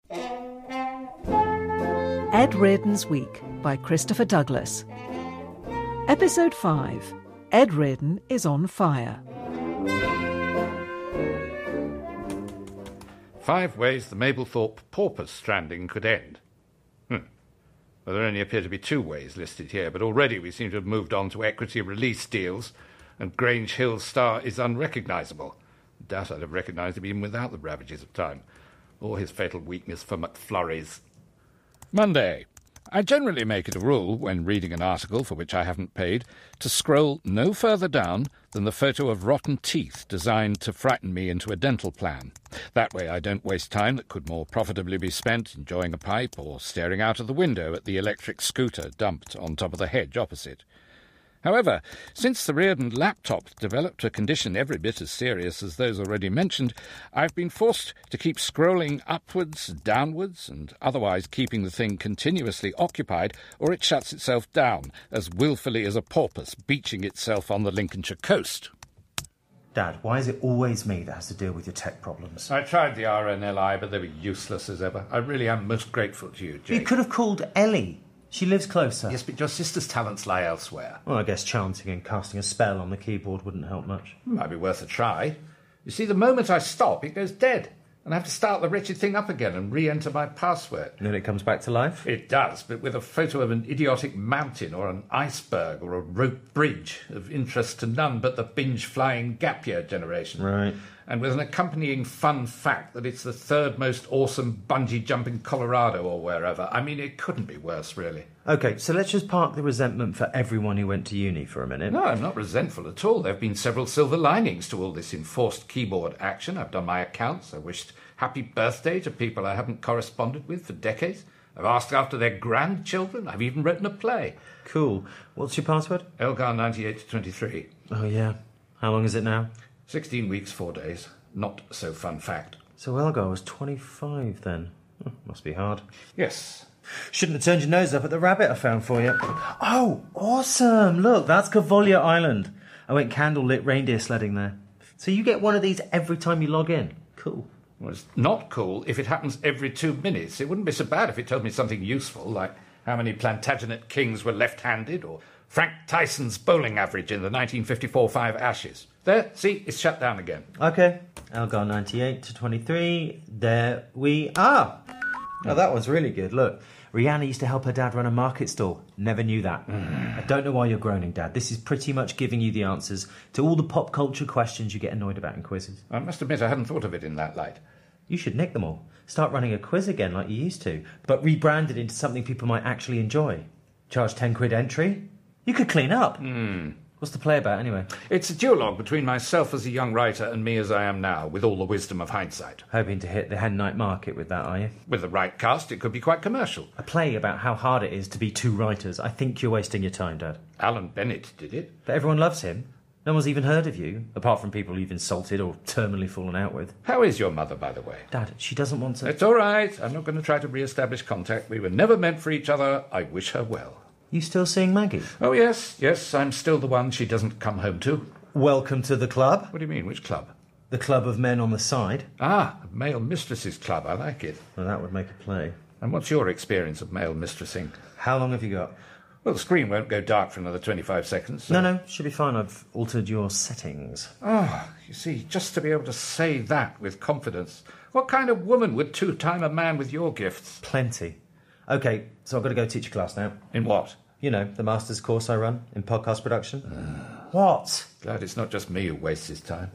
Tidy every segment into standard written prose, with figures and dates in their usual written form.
Ed Reardon's Week by Christopher Douglas. Episode 5. Ed Reardon is on fire. 5 ways the Mablethorpe porpoise stranding could end. Well, there only appear to be 2 ways listed here, but already we seem to have moved on to equity release deals, and Grange Hill's star is unrecognisable. Doubt I'd have recognised him even without the ravages of time, or his fatal weakness for McFlurries. Monday. I generally make it a rule, when reading an article for which I haven't paid, to scroll no further down than the photo of rotten teeth designed to frighten me into a dental plan. That way I don't waste time that could more profitably be spent enjoying a pipe or staring out of the window at the electric scooter dumped on top of the hedge opposite. However, since the Reardon laptop developed a condition every bit as serious as those already mentioned, I've been forced to keep scrolling upwards, downwards, and otherwise keeping the thing continuously occupied, or it shuts itself down, as wilfully as a porpoise beaching itself on the Lincolnshire coast. Dad, why is it always me that has to deal with your tech problems? I tried the RNLI, but they were useless as ever. I really am most grateful to you, Jake. You could have called Ellie. She lives closer. Yes, but your sister's talents lie elsewhere. Well, I guess chanting and casting a spell on the keyboard wouldn't help much. Might be worth a try. You see, the moment I stop, it goes dead, and I have to start the wretched thing up again and re-enter my password. And then it comes back to life? It does, but with a photo of an idiotic mountain or an iceberg or a rope bridge of interest to none but the binge-flying gap year generation. Right. And with an accompanying fun fact that it's the 3rd most awesome bungee jump in Colorado or wherever. I mean, it couldn't be worse, really. OK, so let's just park the resentment for everyone who went to uni for a minute. No, I'm not resentful at all. There have been several silver linings to all this enforced keyboard action. I've done my accounts. I wished happy birthday to people I haven't corresponded with for decades. I've asked after their grandchildren. I've even written a play. Cool. What's your password? Elgar 98 to 23. Oh, yeah. How long is it now? 16 weeks, 4 days. Not so fun fact. So Elgar was 25 then. Oh, must be hard. Yes. Shouldn't have turned your nose up at the rabbit I found for you. Oh, awesome. Look, that's Cavolia Island. I went candlelit reindeer sledding there. So you get one of these every time you log in. Cool. Well, it's not cool if it happens every 2 minutes. It wouldn't be so bad if it told me something useful, like how many Plantagenet kings were left-handed, or Frank Tyson's bowling average in the 1954-5 Ashes. There, see, it's shut down again. OK, Elgar 98 to 23. There we are. Oh, that one's really good. Look, Rihanna used to help her dad run a market stall. Never knew that. I don't know why you're groaning, Dad. This is pretty much giving you the answers to all the pop culture questions you get annoyed about in quizzes. I must admit I hadn't thought of it in that light. You should nick them all. Start running a quiz again like you used to, but rebrand it into something people might actually enjoy. Charge 10 quid entry? You could clean up. What's the play about, anyway? It's a duologue between myself as a young writer and me as I am now, with all the wisdom of hindsight. Hoping to hit the hen night market with that, are you? With the right cast, it could be quite commercial. A play about how hard it is to be 2 writers. I think you're wasting your time, Dad. Alan Bennett did it. But everyone loves him. No one's even heard of you, apart from people you've insulted or terminally fallen out with. How is your mother, by the way? Dad, she doesn't want to... It's all right. I'm not going to try to re-establish contact. We were never meant for each other. I wish her well. You still seeing Maggie? Oh, yes, I'm still the one she doesn't come home to. Welcome to the club. What do you mean, which club? The club of men on the side. Ah, a male mistresses club, I like it. Well, that would make a play. And what's your experience of male mistressing? How long have you got? Well, the screen won't go dark for another 25 seconds. So... No, should be fine. I've altered your settings. Oh, you see, just to be able to say that with confidence. What kind of woman would two-time a man with your gifts? Plenty. OK, so I've got to go teach a class now. In what? You know, the master's course I run in podcast production. What? Glad it's not just me who wastes his time.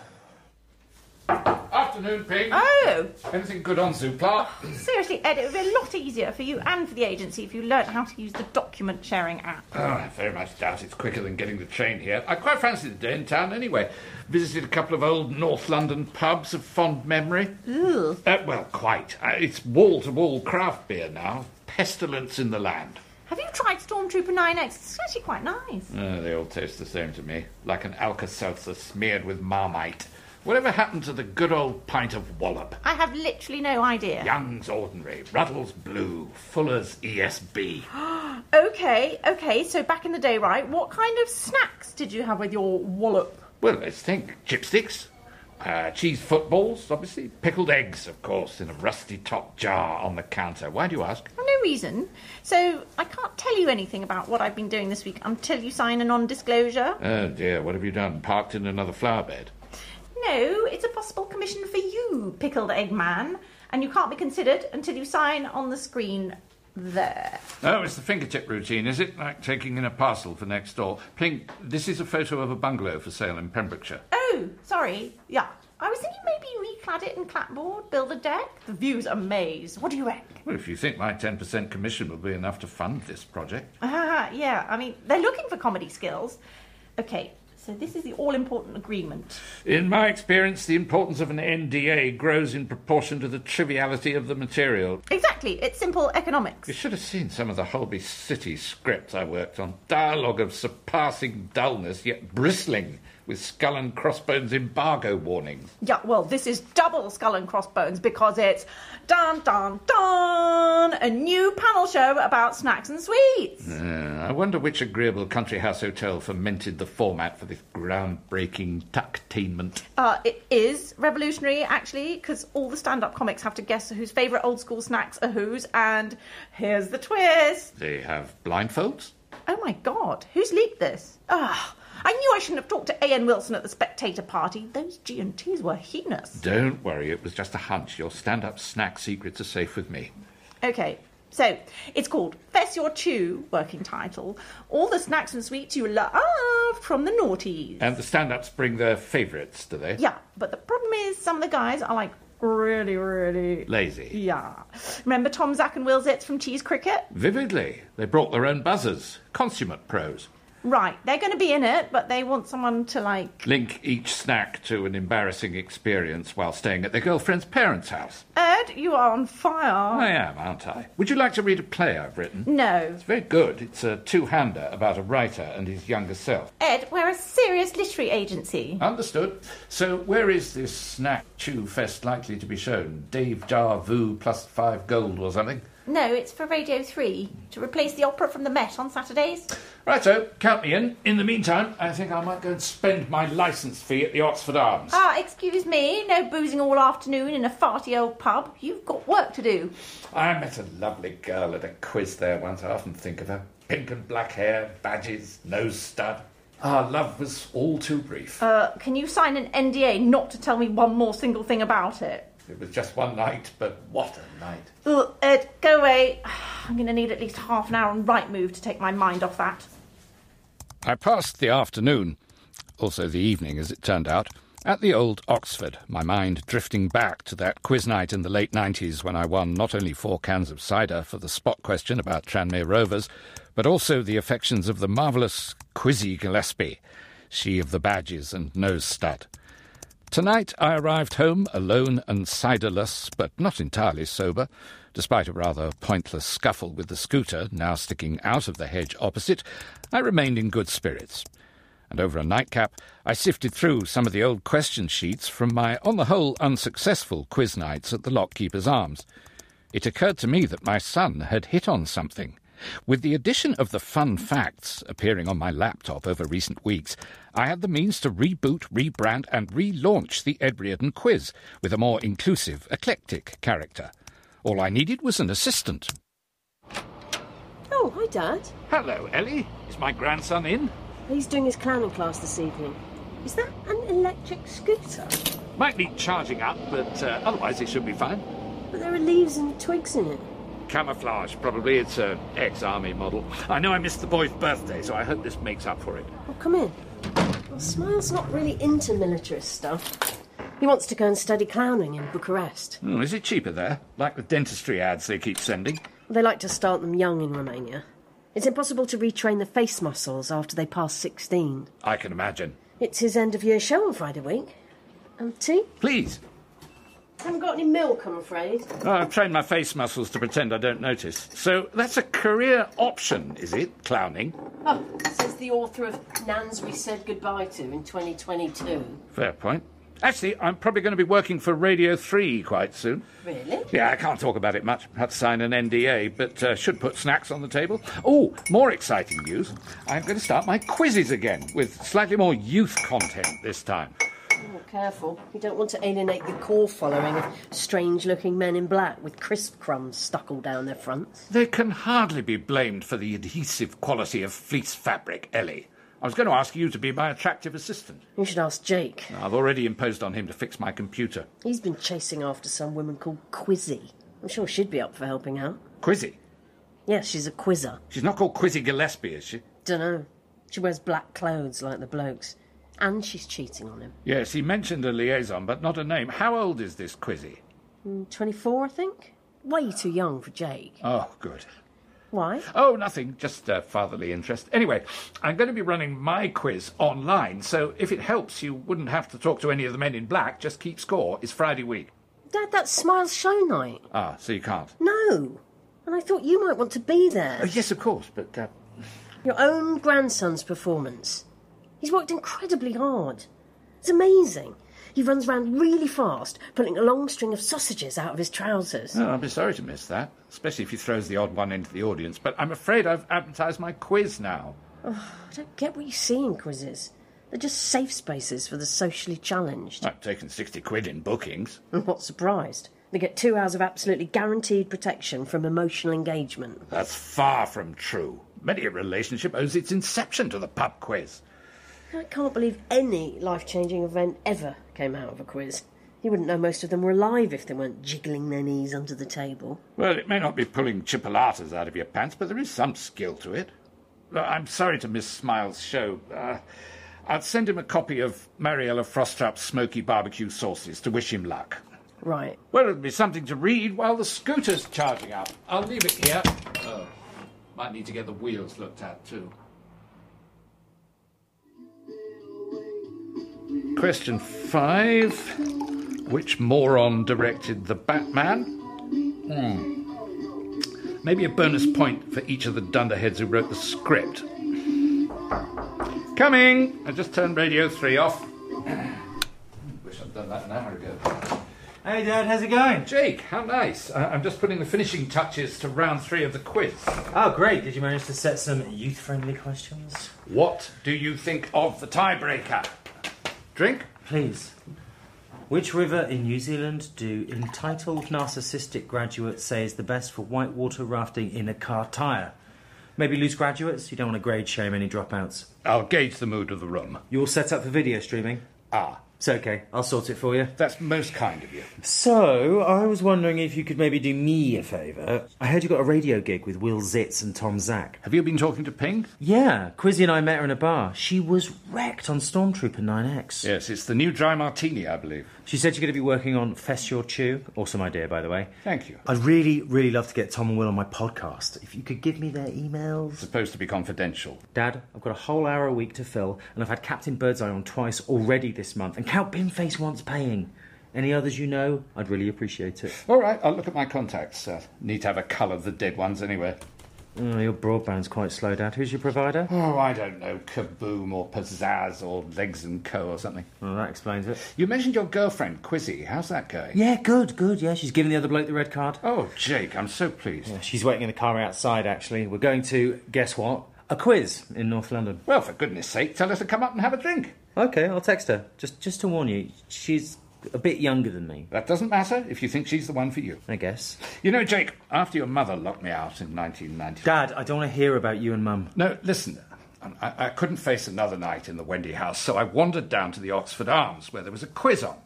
Afternoon, Ping. Oh! Anything good on Zoopla? Seriously, Ed, it would be a lot easier for you and for the agency if you learnt how to use the document sharing app. Oh, I very much doubt it's quicker than getting the train here. I quite fancy the day in town anyway. Visited a couple of old North London pubs of fond memory. Ooh. Well, quite. It's wall-to-wall craft beer now. Pestilence in the land. Have you tried Stormtrooper 9X? It's actually quite nice. They all taste the same to me. Like an Alka-Seltzer smeared with Marmite. Whatever happened to the good old pint of Wallop? I have literally no idea. Young's Ordinary, Ruddle's Blue, Fuller's ESB. OK, so back in the day, right, what kind of snacks did you have with your Wallop? Well, let's think. Chipsticks, Cheese footballs, obviously. Pickled eggs, of course, in a rusty top jar on the counter. Why do you ask? No reason. So I can't tell you anything about what I've been doing this week until you sign a non-disclosure. Oh, dear, what have you done? Parked in another flower bed? No, it's a possible commission for you, Pickled Egg Man, and you can't be considered until you sign on the screen there. Oh, it's the fingertip routine, is it? Like taking in a parcel for next door. Pling, this is a photo of a bungalow for sale in Pembrokeshire. Oh, sorry. Yeah. I was thinking maybe reclad it in clapboard, build a deck. The view's a maze. What do you reckon? Well, if you think my 10% commission will be enough to fund this project. Yeah. I mean, they're looking for comedy skills. Okay, so this is the all-important agreement. In my experience, the importance of an NDA grows in proportion to the triviality of the material. Exactly. It's simple economics. You should have seen some of the Holby City scripts I worked on. Dialogue of surpassing dullness, yet bristling with skull and crossbones embargo warnings. Yeah, well, this is double skull and crossbones because it's dun dun dun, a new panel show about snacks and sweets. I wonder which agreeable country house hotel fermented the format for this groundbreaking tucktainment. It is revolutionary, actually, because all the stand-up comics have to guess whose favourite old-school snacks are whose, and here's the twist. They have blindfolds? Oh, my God, who's leaked this? I knew I shouldn't have talked to A.N. Wilson at the Spectator party. Those G&Ts were heinous. Don't worry, it was just a hunch. Your stand-up snack secrets are safe with me. OK, so it's called Fess Your Chew, working title. All the snacks and sweets you love from the noughties. And the stand-ups bring their favourites, do they? Yeah, but the problem is some of the guys are like really, really... lazy. Yeah. Remember Tom, Zach and Will Zitz from Cheese Cricket? Vividly. They brought their own buzzers. Consummate pros. Right, they're going to be in it, but they want someone to, like... link each snack to an embarrassing experience while staying at their girlfriend's parents' house. Ed, you are on fire. I am, aren't I? Would you like to read a play I've written? No. It's very good. It's a two-hander about a writer and his younger self. Ed, we're a serious literary agency. Understood. So where is this snack chew fest likely to be shown? Dave Jar Vu plus 5 gold or something? No, it's for Radio 3, to replace the opera from the Met on Saturdays. Righto, count me in. In the meantime, I think I might go and spend my licence fee at the Oxford Arms. Excuse me, no boozing all afternoon in a farty old pub. You've got work to do. I met a lovely girl at a quiz there once. I often think of her. Pink and black hair, badges, nose stud. Our love was all too brief. Can you sign an NDA not to tell me one more single thing about it? It was just one night, but what a night. Ugh, Ed, go away. I'm going to need at least half an hour on Rightmove to take my mind off that. I passed the afternoon, also the evening as it turned out, at the old Oxford, my mind drifting back to that quiz night in the late 90s when I won not only 4 cans of cider for the spot question about Tranmere Rovers, but also the affections of the marvellous Quizzy Gillespie, she of the badges and nose stud. Tonight I arrived home alone and ciderless, but not entirely sober. Despite a rather pointless scuffle with the scooter, now sticking out of the hedge opposite, I remained in good spirits. And over a nightcap, I sifted through some of the old question sheets from my, on the whole, unsuccessful quiz nights at the Lockkeeper's Arms. It occurred to me that my son had hit on something. With the addition of the fun facts appearing on my laptop over recent weeks, I had the means to reboot, rebrand and relaunch the Ed Reardon quiz with a more inclusive, eclectic character. All I needed was an assistant. Oh, hi, Dad. Hello, Ellie. Is my grandson in? He's doing his clowning class this evening. Is that an electric scooter? Might need charging up, but otherwise it should be fine. But there are leaves and twigs in it. Camouflage, probably. It's an ex-army model. I know I missed the boy's birthday, so I hope this makes up for it. Oh, come in. Well, Smile's not really into militarist stuff. He wants to go and study clowning in Bucharest. Is it cheaper there? Like the dentistry ads they keep sending? They like to start them young in Romania. It's impossible to retrain the face muscles after they pass 16. I can imagine. It's his end-of-year show on Friday week. Tea? Please. Haven't got any milk, I'm afraid. Oh, I've trained my face muscles to pretend I don't notice. So that's a career option, is it? Clowning? Oh, says the author of Nans We Said Goodbye To in 2022. Fair point. Actually, I'm probably going to be working for Radio 3 quite soon. Really? Yeah, I can't talk about it much. Had to sign an NDA, but should put snacks on the table. Oh, more exciting news. I'm going to start my quizzes again, with slightly more youth content this time. Oh, careful. You don't want to alienate the core following of strange-looking men in black with crisp crumbs stuck all down their fronts. They can hardly be blamed for the adhesive quality of fleece fabric, Ellie. I was going to ask you to be my attractive assistant. You should ask Jake. I've already imposed on him to fix my computer. He's been chasing after some woman called Quizzy. I'm sure she'd be up for helping out. Quizzy? Yes, she's a quizzer. She's not called Quizzy Gillespie, is she? Dunno. She wears black clothes like the blokes. And she's cheating on him. Yes, he mentioned a liaison, but not a name. How old is this Quizzy? 24, I think. Way too young for Jake. Oh, good. Why? Oh, nothing. Just fatherly interest. Anyway, I'm going to be running my quiz online, so if it helps, you wouldn't have to talk to any of the men in black. Just keep score. It's Friday week. Dad, that's Smile's show night. Ah, so you can't? No. And I thought you might want to be there. Oh, yes, of course, but... Your own grandson's performance. He's worked incredibly hard. It's amazing. He runs around really fast, pulling a long string of sausages out of his trousers. Oh, I'll be sorry to miss that, especially if he throws the odd one into the audience. But I'm afraid I've advertised my quiz now. Oh, I don't get what you see in quizzes. They're just safe spaces for the socially challenged. I've taken 60 quid in bookings. I'm not surprised. They get 2 hours of absolutely guaranteed protection from emotional engagement. That's far from true. Many a relationship owes its inception to the pub quiz. I can't believe any life-changing event ever came out of a quiz. You wouldn't know most of them were alive if they weren't jiggling their knees under the table. Well, it may not be pulling chipolatas out of your pants, but there is some skill to it. I'm sorry to miss Smiles' show. I'll send him a copy of Mariella Frostrup's smoky barbecue sauces to wish him luck. Right. Well, it'll be something to read while the scooter's charging up. I'll leave it here. Oh, might need to get the wheels looked at, too. Question 5. Which moron directed The Batman? Maybe a bonus point for each of the dunderheads who wrote the script. Coming! I just turned Radio 3 off. Wish I'd done that an hour ago. Hey, Dad, how's it going? Jake, how nice. I'm just putting the finishing touches to round 3 of the quiz. Oh, great. Did you manage to set some youth-friendly questions? What do you think of the tiebreaker? Drink? Please. Which river in New Zealand do entitled narcissistic graduates say is the best for whitewater rafting in a car tyre? Maybe loose graduates? You don't want to grade shame any dropouts. I'll gauge the mood of the room. You all set up for video streaming? Ah, It's okay. I'll sort it for you. that's most kind of you. So, I was wondering if you could maybe do me a favour. I heard you got a radio gig with Will Zitz and Tom Zack. Have you been talking to Ping? Yeah, Quizzy and I met her in a bar. She was wrecked on Stormtrooper 9X. Yes, it's the new dry martini, I believe. She said you're going to be working on Fess Your Chew. Awesome idea, by the way. Thank you. I'd really, really love to get Tom and Will on my podcast. If you could give me their emails. Supposed to be confidential. Dad, I've got a whole hour a week to fill, and I've had Captain Birdseye on twice already this month, and Count Pinface wants paying. Any others you know? I'd really appreciate it. All right, I'll look at my contacts. Need to have a cull of the dead ones anyway. Oh, your broadband's quite slow, Dad. Who's your provider? Oh, I don't know. Kaboom or Pizzazz or Legs & Co. or something. Well, that explains it. You mentioned your girlfriend, Quizzy. How's that going? Yeah, good. Yeah, she's giving the other bloke the red card. Oh, Jake, I'm so pleased. Yeah, she's waiting in the car outside, actually. We're going to, guess what? A quiz in North London. Well, for goodness sake, tell her to come up and have a drink. Okay, I'll text her. Just to warn you, she's a bit younger than me, That doesn't matter if you think she's the one for you. I guess. You know, Jake, after your mother locked me out in 1990... Dad, I don't want to hear about you and Mum. No, listen, I couldn't face another night in the Wendy house, so I wandered down to the Oxford Arms, where there was a quiz on.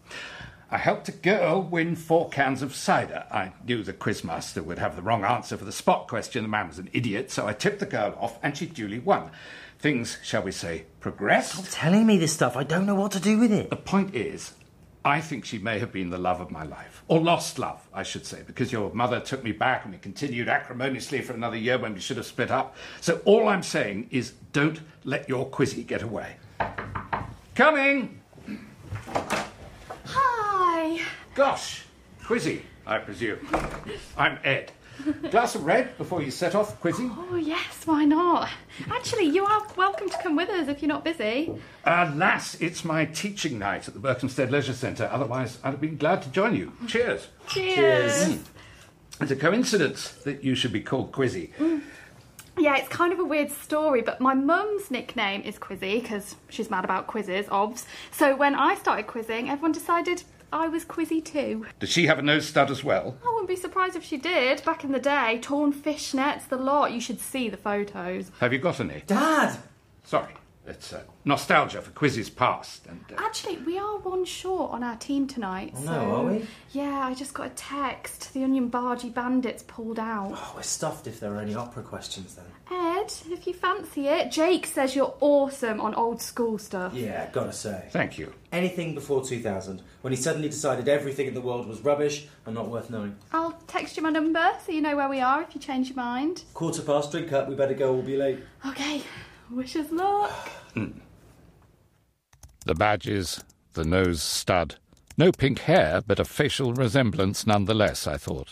I helped a girl win 4 cans of cider. I knew the quizmaster would have the wrong answer for the spot question. The man was an idiot, so I tipped the girl off, and she duly won. Things, shall we say, progressed. Stop telling me this stuff. I don't know what to do with it. The point is, I think she may have been the love of my life. Or lost love, I should say, because your mother took me back and we continued acrimoniously for another year when we should have split up. So all I'm saying is don't let your Quizzy get away. Coming! Hi. Gosh, Quizzy, I presume. I'm Ed. Glass of red before you set off, Quizzy? Oh, yes, why not? Actually, you are welcome to come with us if you're not busy. Alas, it's my teaching night at the Berkhamsted Leisure Centre. Otherwise, I'd have been glad to join you. Cheers. Cheers. It's a coincidence that you should be called Quizzy. Yeah, yeah, it's kind of a weird story, but my mum's nickname is Quizzy, because she's mad about quizzes, obvs. So when I started quizzing, everyone decided I was Quizzy too. Does she have a nose stud as well? I wouldn't be surprised if she did. Back in the day, torn fishnets, the lot. You should see the photos. Have you got any? Dad! Sorry, it's nostalgia for quizzes past. And Actually, we are one short on our team tonight. Oh, no, are we? Yeah, I just got a text. The Onion Bargy Bandits pulled out. Oh, we're stuffed if there are any opera questions then. Ed, if you fancy it. Jake says you're awesome on old school stuff. Yeah, gotta say. Thank you. Anything before 2000, when he suddenly decided everything in the world was rubbish and not worth knowing. I'll text you my number so you know where we are if you change your mind. 1:15, drink up, we better go, we'll be late. Okay, wish us luck. The badges, the nose stud. No pink hair, but a facial resemblance nonetheless, I thought.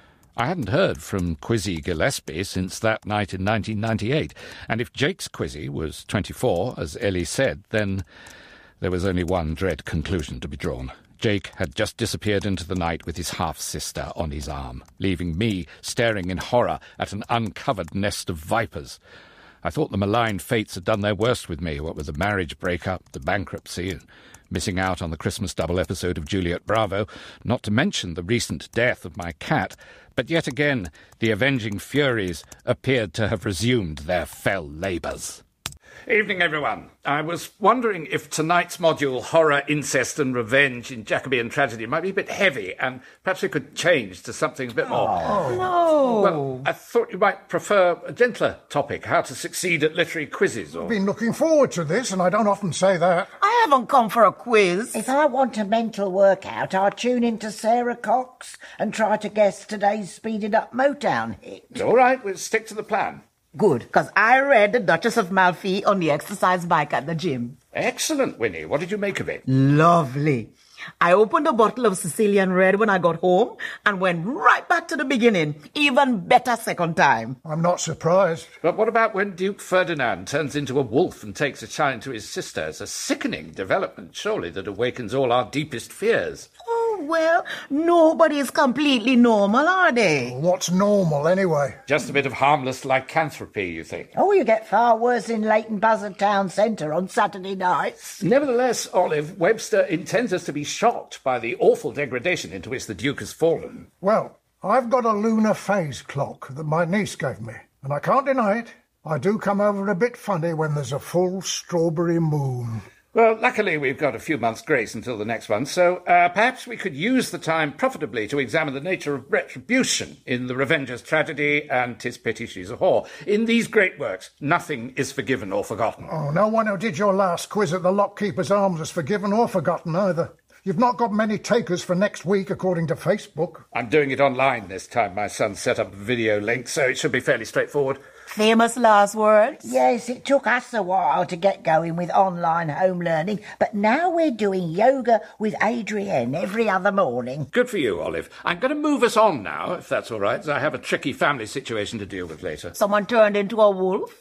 I hadn't heard from Quizzy Gillespie since that night in 1998, and if Jake's Quizzy was 24, as Ellie said, then there was only one dread conclusion to be drawn. Jake had just disappeared into the night with his half-sister on his arm, leaving me staring in horror at an uncovered nest of vipers. I thought the malign fates had done their worst with me, what with the marriage breakup, the bankruptcy, and missing out on the Christmas double episode of Juliet Bravo, not to mention the recent death of my cat. But yet again, the avenging furies appeared to have resumed their fell labours. Evening, everyone. I was wondering if tonight's module, Horror, Incest and Revenge in Jacobean Tragedy, might be a bit heavy, and perhaps we could change to something a bit more... No. Well, I thought you might prefer a gentler topic, how to succeed at literary quizzes, or... I've been looking forward to this, and I don't often say that. I haven't come for a quiz. If I want a mental workout, I tune into Sarah Cox and try to guess today's speeded-up Motown hit. All right, we'll stick to the plan. Good, because I read The Duchess of Malfi on the exercise bike at the gym. Excellent, Winnie. What did you make of it? Lovely. I opened a bottle of Sicilian Red when I got home and went right back to the beginning. Even better second time. I'm not surprised. But what about when Duke Ferdinand turns into a wolf and takes a shine to his sister? It's a sickening development, surely, that awakens all our deepest fears. Oh, well, nobody's completely normal, are they? What's normal, anyway? Just a bit of harmless lycanthropy, you think? Oh, you get far worse in Leighton Buzzard Town Centre on Saturday nights. Nevertheless, Olive, Webster intends us to be shocked by the awful degradation into which the Duke has fallen. Well, I've got a lunar phase clock that my niece gave me, and I can't deny it. I do come over a bit funny when there's a full strawberry moon. Well, luckily we've got a few months' grace until the next one, so perhaps we could use the time profitably to examine the nature of retribution in The Revenger's Tragedy and 'Tis Pity She's a Whore. In these great works, nothing is forgiven or forgotten. Oh, no one who did your last quiz at the Lockkeeper's Arms is forgiven or forgotten either. You've not got many takers for next week, according to Facebook. I'm doing it online this time. My son set up a video link, so it should be fairly straightforward. Famous last words? Yes, it took us a while to get going with online home learning, but now we're doing yoga with Adrienne every other morning. Good for you, Olive. I'm going to move us on now, if that's all right, as I have a tricky family situation to deal with later. Someone turned into a wolf?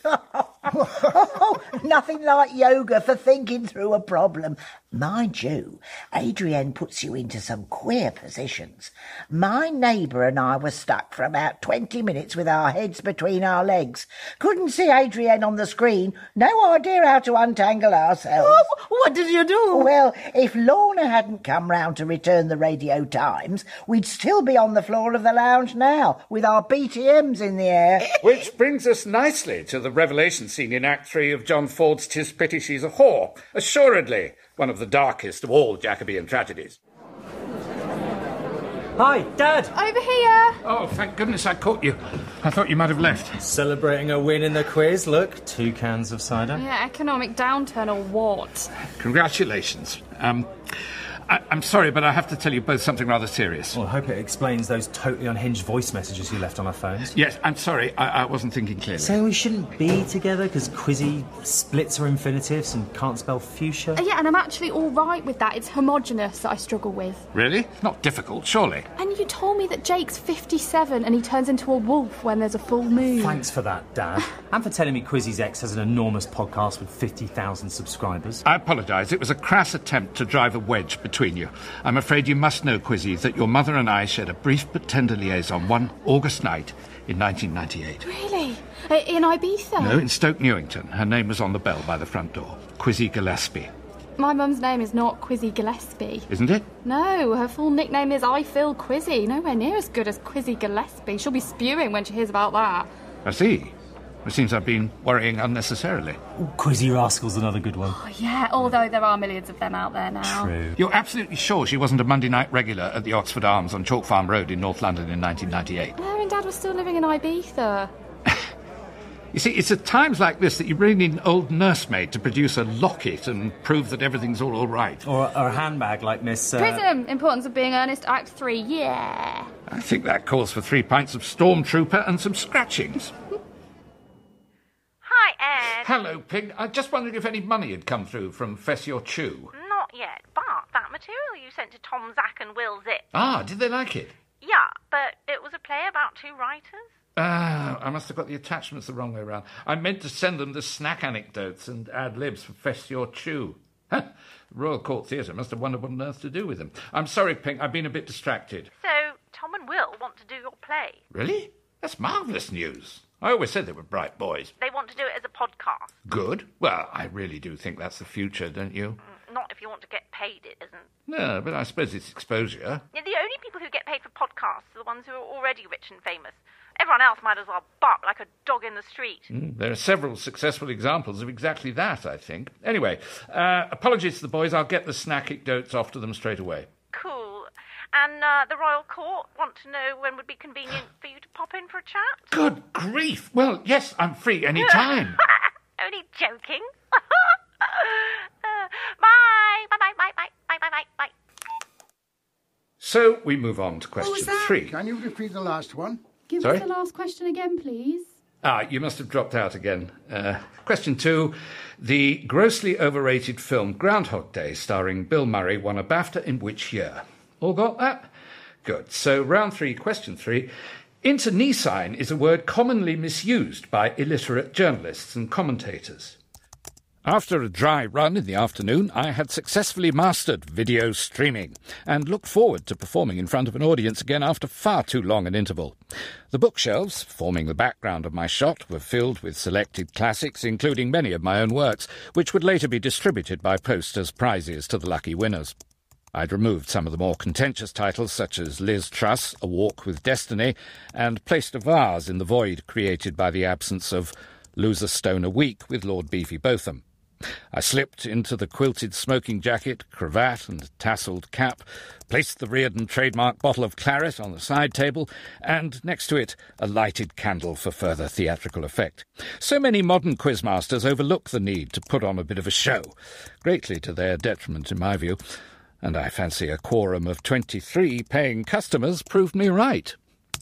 Oh, nothing like yoga for thinking through a problem. Mind you, Adrienne puts you into some queer positions. My neighbour and I were stuck for about 20 minutes with our heads between our legs. Couldn't see Adrienne on the screen. No idea how to untangle ourselves. Oh, what did you do? Well, if Lorna hadn't come round to return the Radio Times, we'd still be on the floor of the lounge now, with our BTMs in the air. Which brings us nicely to the revelation scene in Act 3 of John Ford's 'Tis Pity She's a Whore. Assuredly, one of the darkest of all Jacobean tragedies. Hi, Dad! Over here. Oh, thank goodness I caught you. I thought you might have left. Celebrating a win in the quiz. Look, 2 cans of cider. Yeah, economic downturn or what? Congratulations. I'm sorry, but I have to tell you both something rather serious. Well, I hope it explains those totally unhinged voice messages you left on our phones. Yes, I'm sorry. I wasn't thinking clearly. So we shouldn't be together because Quizzy splits her infinitives and can't spell fuchsia? Yeah, and I'm actually all right with that. It's homogenous that I struggle with. Really? Not difficult, surely. And you told me that Jake's 57 and he turns into a wolf when there's a full moon. Thanks for that, Dad. And for telling me Quizzy's ex has an enormous podcast with 50,000 subscribers. I apologise. It was a crass attempt to drive a wedge between between you. I'm afraid you must know, Quizzy, that your mother and I shared a brief but tender liaison one August night in 1998. Really? In Ibiza? No, in Stoke Newington. Her name was on the bell by the front door. Quizzy Gillespie. My mum's name is not Quizzy Gillespie. Isn't it? No, her full nickname is I Feel Quizzy. Nowhere near as good as Quizzy Gillespie. She'll be spewing when she hears about that. I see. It seems I've been worrying unnecessarily. Quizzy Rascal's another good one. Oh, yeah, although there are millions of them out there now. True. You're absolutely sure she wasn't a Monday night regular at the Oxford Arms on Chalk Farm Road in North London in 1998? Her and Dad were still living in Ibiza. You see, it's at times like this that you really need an old nursemaid to produce a locket and prove that everything's all right. Or a handbag like Miss... Prism, Importance of Being Earnest, Act 3, yeah. I think that calls for 3 pints of Stormtrooper and some scratchings. Hi, Ed. Hello, Pig. I just wondered if any money had come through from Fess Your Chew. Not yet, but that material you sent to Tom, Zach and Will Zip. Ah, did they like it? Yeah, but it was a play about 2 writers. I must have got the attachments the wrong way round. I meant to send them the snack anecdotes and ad-libs for Fess Your Chew. The Royal Court Theatre must have wondered what on earth to do with them. I'm sorry, Pink, I've been a bit distracted. So, Tom and Will want to do your play. Really? That's marvellous news. I always said they were bright boys. They want to do it as a podcast. Good. Well, I really do think that's the future, don't you? Not if you want to get paid, it isn't. No, but I suppose it's exposure. The only people who get paid for podcasts are the ones who are already rich and famous. Everyone else might as well bark like a dog in the street. There are several successful examples of exactly that, I think. Anyway, apologies to the boys. I'll get the snack anecdotes off to them straight away. Cool. And the Royal Court want to know when would be convenient for you to pop in for a chat? Good grief! Well, yes, I'm free any time. Only joking. Bye. Bye. So we move on to question 3. Can you repeat the last one? Give Sorry? us the last question again, please. You must have dropped out again. Question 2. The grossly overrated film Groundhog Day, starring Bill Murray, won a BAFTA in which year? All got that? Good. So round 3, question 3. Internecine is a word commonly misused by illiterate journalists and commentators. After a dry run in the afternoon, I had successfully mastered video streaming and looked forward to performing in front of an audience again after far too long an interval. The bookshelves, forming the background of my shot, were filled with selected classics, including many of my own works, which would later be distributed by post as prizes to the lucky winners. I'd removed some of the more contentious titles, such as Liz Truss, A Walk with Destiny, and placed a vase in the void created by the absence of Lose a Stone a Week with Lord Beefy Botham. I slipped into the quilted smoking jacket, cravat and tasselled cap, placed the Reardon trademark bottle of claret on the side table, and next to it a lighted candle for further theatrical effect. So many modern quizmasters overlook the need to put on a bit of a show, greatly to their detriment in my view, and I fancy a quorum of 23 paying customers proved me right.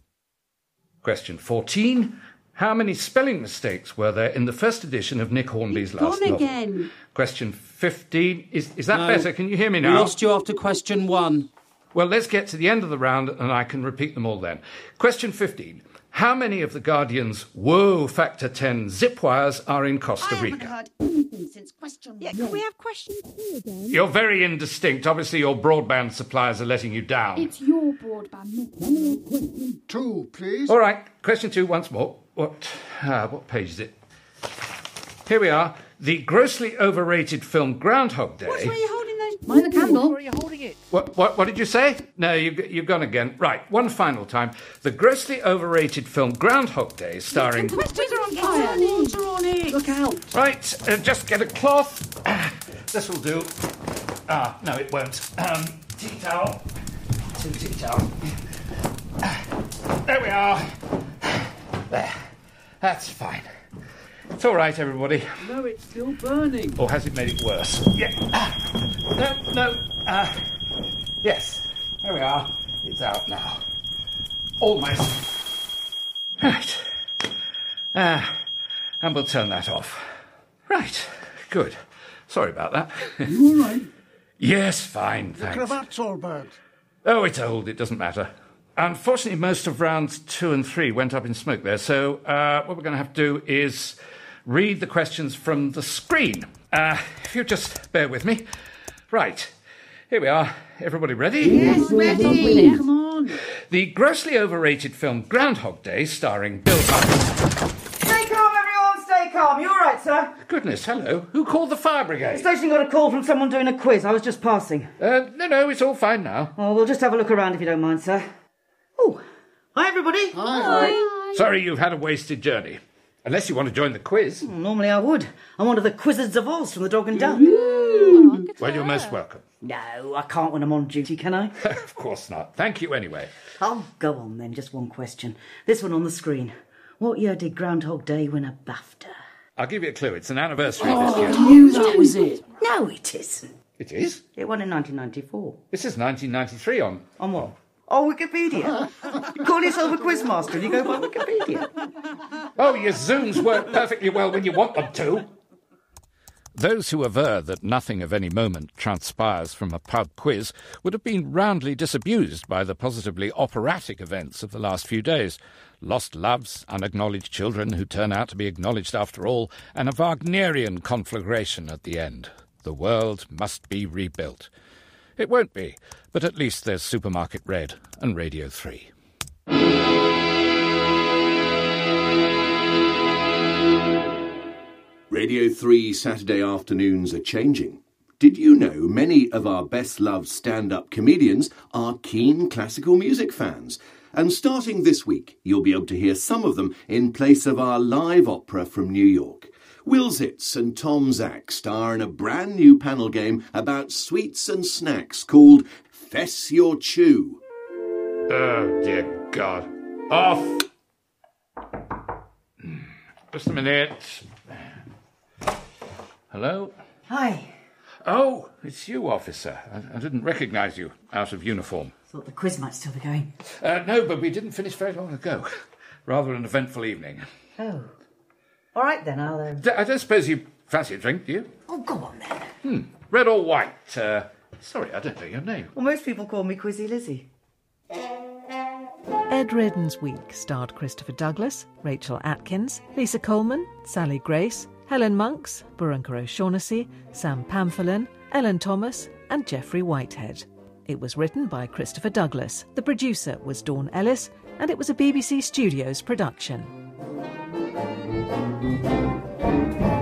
Question 14. How many spelling mistakes were there in the first edition of Nick Hornby's last novel? Again. Question 15. Is that No. better? Can you hear me now? We lost you after question 1. Well, let's get to the end of the round and I can repeat them all then. Question 15. How many of the Guardian's Whoa Factor 10 zip wires are in Costa Rica? I haven't heard anything since question 1. Can we have question 2 again? You're very indistinct. Obviously, your broadband suppliers are letting you down. It's your broadband, not mine. Question 2, please. All right, question 2 once more. What page is it? Here we are. The grossly overrated film Groundhog Day. What's where you're holding those? Mind the candle. Where are you holding it? What did you say? No, you've gone again. Right, one final time. The grossly overrated film Groundhog Day, starring... Questions are on fire. Water on it. Look out. Right, just get a cloth. This will do. No, it won't. Tea towel. 2 tea towels. There we are. There. That's fine. It's all right, everybody. No, it's still burning. Or has it made it worse? Yeah. No. Yes. There we are. It's out now. Almost. Right. And we'll turn that off. Right. Good. Sorry about that. You all right? Yes, fine, The thanks. cravat's all burnt. Oh, it's old. It doesn't matter. Unfortunately, most of rounds 2 and 3 went up in smoke there, so what we're going to have to do is read the questions from the screen. If you just bear with me. Right. Here we are. Everybody ready? Yes, ready. Come on. The grossly overrated film Groundhog Day, starring Bill Murray. Stay calm, everyone. Stay calm. You all right, sir? Goodness, hello. Who called the fire brigade? The station got a call from someone doing a quiz. I was just passing. No, it's all fine now. Oh, we'll just have a look around if you don't mind, sir. Oh, hi, everybody. Hi. Sorry you've had a wasted journey. Unless you want to join the quiz. Normally I would. I'm one of the Quizzards of Oz from the Dog and Duck. Well, you're most welcome. No, I can't when I'm on duty, can I? Of course not. Thank you anyway. Oh, go on then. Just one question. This one on the screen. What year did Groundhog Day win a BAFTA? I'll give you a clue. It's an anniversary this year. I knew that was it. No, it isn't. It is? It won in 1994. This is 1993 on... On what? Oh, Wikipedia. You call yourself a quizmaster and you go by Wikipedia. Oh, your Zooms work perfectly well when you want them to. Those who aver that nothing of any moment transpires from a pub quiz would have been roundly disabused by the positively operatic events of the last few days. Lost loves, unacknowledged children who turn out to be acknowledged after all, and a Wagnerian conflagration at the end. The world must be rebuilt. It won't be, but at least there's Supermarket Red and Radio 3. Radio 3 Saturday afternoons are changing. Did you know many of our best-loved stand-up comedians are keen classical music fans? And starting this week, you'll be able to hear some of them in place of our live opera from New York. Will Zitz and Tom Zach star in a brand new panel game about sweets and snacks called Fess Your Chew. Oh, dear God. Off! Just a minute. Hello? Hi. Oh, it's you, officer. I didn't recognise you out of uniform. Thought the quiz might still be going. No, but we didn't finish very long ago. Rather an eventful evening. Oh. All right, then, I'll... I don't suppose you fancy a drink, do you? Oh, go on, then. Red or white? Sorry, I don't know your name. Well, most people call me Quizzy Lizzie. Ed Redden's Week starred Christopher Douglas, Rachel Atkins, Lisa Coleman, Sally Grace, Helen Monks, Barunka O'Shaughnessy, Sam Pamphilin, Ellen Thomas and Jeffrey Whitehead. It was written by Christopher Douglas. The producer was Dawn Ellis, and it was a BBC Studios production.